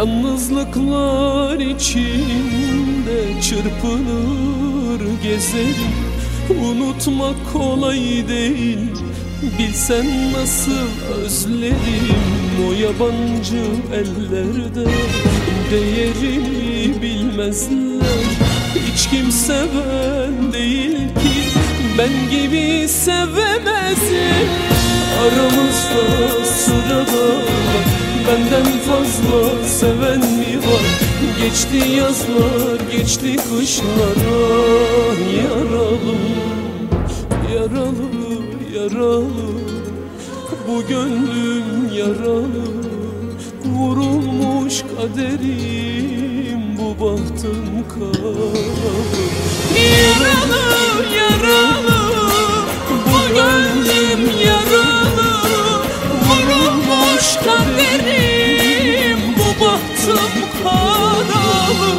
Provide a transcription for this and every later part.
Yalnızlıklar içinde çırpınır gezerim. Unutmak kolay değil, bilsen nasıl özlerim. O yabancı ellerde değerini bilmezler. Hiç kimse ben değil ki ben gibi sevemezim. Aramızda sırada benden fazla seven mi var? Geçti yazlar, geçti kışlar. Ah yaralım, yaralı, yaralı. Bu gönlüm yaralı. Vurulmuş kaderim, bu bahtım karalı. Yaralı, yaralı. Bu gönlüm yaralı. Vurulmuş kaderim, bu bahtım karalı.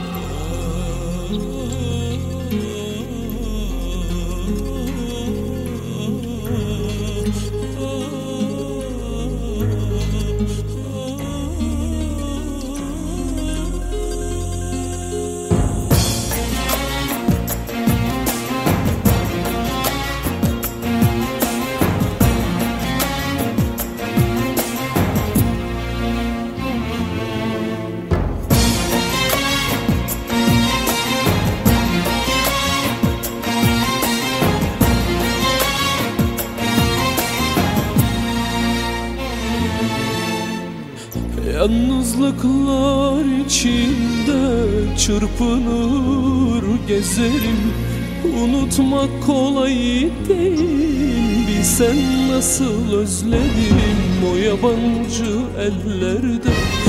Yalnızlıklar içinde çırpınır gezerim. Unutmak kolay değil, bilsen nasıl özledim. O yabancı ellerde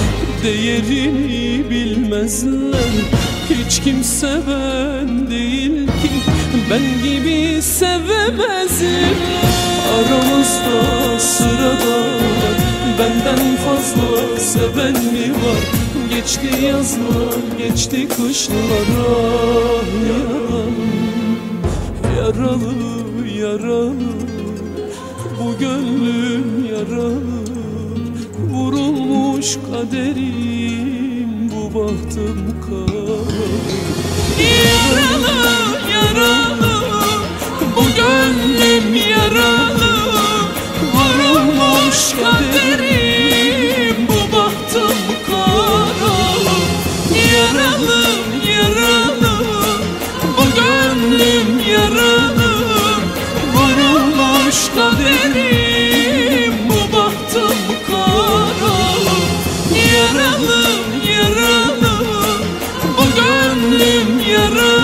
değerini bilmezler. Hiç kimse ben değil ki ben gibi sevemezim. Aramızda sırada benden fazla seven mi var? Geçti yazlar, geçti kışlar. Ah yaralı, yaralı, yaralı. Bu gönlüm yaralı. Vurulmuş kaderim, bu bahtım karalı. Yaralı, yaralı. Bu gönlüm yaralı. Vurulmuş kaderim, bu bahtım karalı. Yaralı, yaralı. Bu gönlüm yaralı. Vurulmuş kaderim, bu bahtım karalı. Yaralı, yaralı. Bu gönlüm yaralı.